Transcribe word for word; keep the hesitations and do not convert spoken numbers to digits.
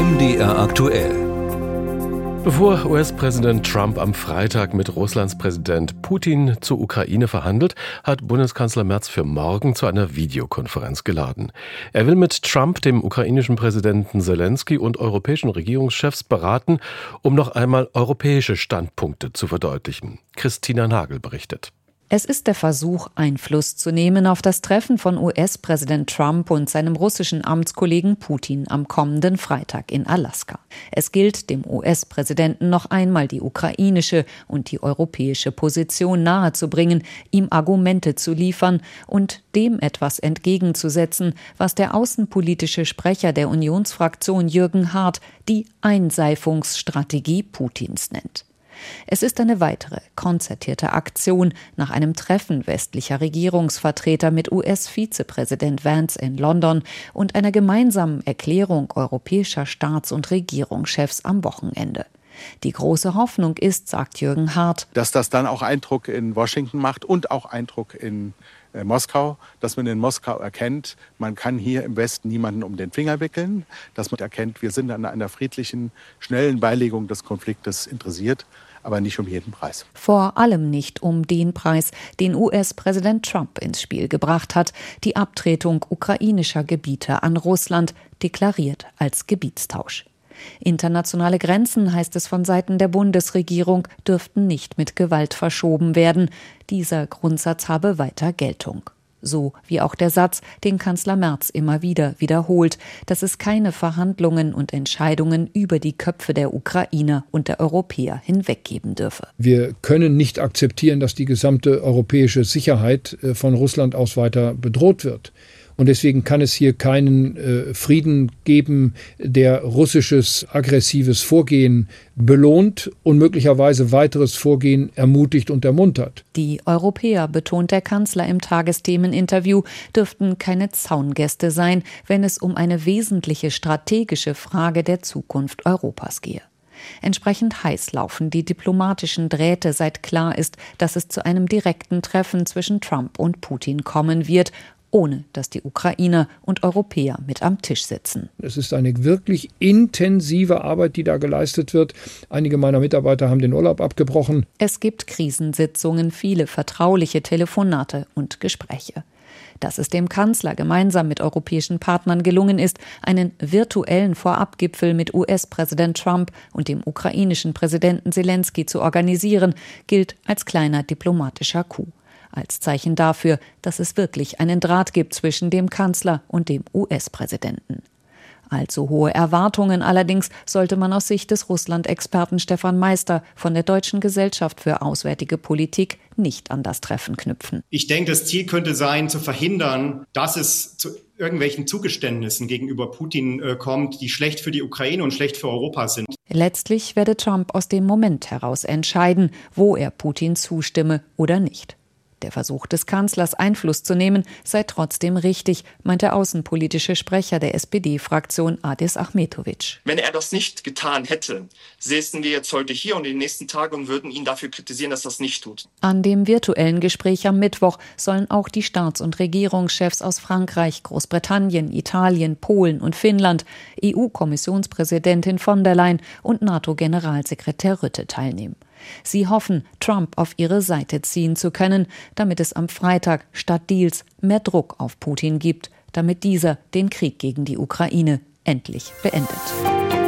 M D R aktuell. Bevor U S-Präsident Trump am Freitag mit Russlands Präsident Putin zur Ukraine verhandelt, hat Bundeskanzler Merz für morgen zu einer Videokonferenz geladen. Er will mit Trump, dem ukrainischen Präsidenten Selensky und europäischen Regierungschefs beraten, um noch einmal europäische Standpunkte zu verdeutlichen. Christina Nagel berichtet. Es ist der Versuch, Einfluss zu nehmen auf das Treffen von U S-Präsident Trump und seinem russischen Amtskollegen Putin am kommenden Freitag in Alaska. Es gilt, dem U S-Präsidenten noch einmal die ukrainische und die europäische Position nahezubringen, ihm Argumente zu liefern und dem etwas entgegenzusetzen, was der außenpolitische Sprecher der Unionsfraktion Jürgen Hart die Einseifungsstrategie Putins nennt. Es ist eine weitere konzertierte Aktion nach einem Treffen westlicher Regierungsvertreter mit U S-Vizepräsident Vance in London und einer gemeinsamen Erklärung europäischer Staats- und Regierungschefs am Wochenende. Die große Hoffnung ist, sagt Jürgen Hart, dass das dann auch Eindruck in Washington macht und auch Eindruck in äh, Moskau, dass man in Moskau erkennt, man kann hier im Westen niemanden um den Finger wickeln, dass man erkennt, wir sind an einer friedlichen, schnellen Beilegung des Konfliktes interessiert, aber nicht um jeden Preis. Vor allem nicht um den Preis, den U S-Präsident Trump ins Spiel gebracht hat, die Abtretung ukrainischer Gebiete an Russland, deklariert als Gebietstausch. Internationale Grenzen, heißt es von Seiten der Bundesregierung, dürften nicht mit Gewalt verschoben werden. Dieser Grundsatz habe weiter Geltung. So wie auch der Satz, den Kanzler Merz immer wieder wiederholt, dass es keine Verhandlungen und Entscheidungen über die Köpfe der Ukrainer und der Europäer hinweg geben dürfe. Wir können nicht akzeptieren, dass die gesamte europäische Sicherheit von Russland aus weiter bedroht wird. Und deswegen kann es hier keinen äh, Frieden geben, der russisches aggressives Vorgehen belohnt und möglicherweise weiteres Vorgehen ermutigt und ermuntert. Die Europäer, betont der Kanzler im Tagesthemeninterview, dürften keine Zaungäste sein, wenn es um eine wesentliche strategische Frage der Zukunft Europas gehe. Entsprechend heiß laufen die diplomatischen Drähte, seit klar ist, dass es zu einem direkten Treffen zwischen Trump und Putin kommen wird, ohne dass die Ukrainer und Europäer mit am Tisch sitzen. Es ist eine wirklich intensive Arbeit, die da geleistet wird. Einige meiner Mitarbeiter haben den Urlaub abgebrochen. Es gibt Krisensitzungen, viele vertrauliche Telefonate und Gespräche. Dass es dem Kanzler gemeinsam mit europäischen Partnern gelungen ist, einen virtuellen Vorabgipfel mit U S-Präsident Trump und dem ukrainischen Präsidenten Selensky zu organisieren, gilt als kleiner diplomatischer Coup. Als Zeichen dafür, dass es wirklich einen Draht gibt zwischen dem Kanzler und dem U S-Präsidenten. Allzu hohe Erwartungen allerdings sollte man aus Sicht des Russland-Experten Stefan Meister von der Deutschen Gesellschaft für Auswärtige Politik nicht an das Treffen knüpfen. Ich denke, das Ziel könnte sein, zu verhindern, dass es zu irgendwelchen Zugeständnissen gegenüber Putin äh, kommt, die schlecht für die Ukraine und schlecht für Europa sind. Letztlich werde Trump aus dem Moment heraus entscheiden, wo er Putin zustimme oder nicht. Der Versuch des Kanzlers, Einfluss zu nehmen, sei trotzdem richtig, meint der außenpolitische Sprecher der S P D-Fraktion Adis Ahmetovic. Wenn er das nicht getan hätte, säßen wir jetzt heute hier und in den nächsten Tagen und würden ihn dafür kritisieren, dass er das nicht tut. An dem virtuellen Gespräch am Mittwoch sollen auch die Staats- und Regierungschefs aus Frankreich, Großbritannien, Italien, Polen und Finnland, E U-Kommissionspräsidentin von der Leyen und NATO-Generalsekretär Rutte teilnehmen. Sie hoffen, Trump auf ihre Seite ziehen zu können, damit es am Freitag statt Deals mehr Druck auf Putin gibt, damit dieser den Krieg gegen die Ukraine endlich beendet.